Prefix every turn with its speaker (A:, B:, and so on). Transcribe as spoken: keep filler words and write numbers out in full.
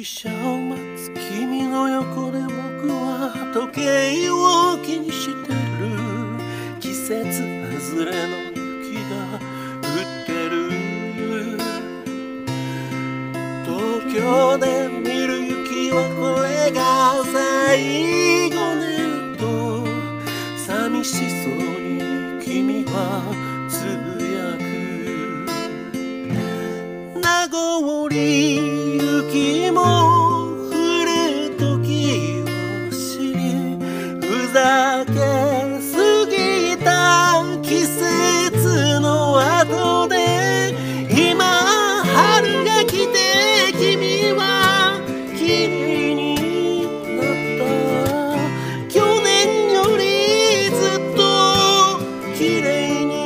A: 汽車を待つ君の横で僕は時計を気にしてる。季節外れの雪が降ってる。東京で見る雪はこれが最後ねと寂しそうに君はつぶやく。名残雪も降る時を知り、ふざけすぎた季節の後で今春が来て君は綺麗になった。去年よりずっと綺麗に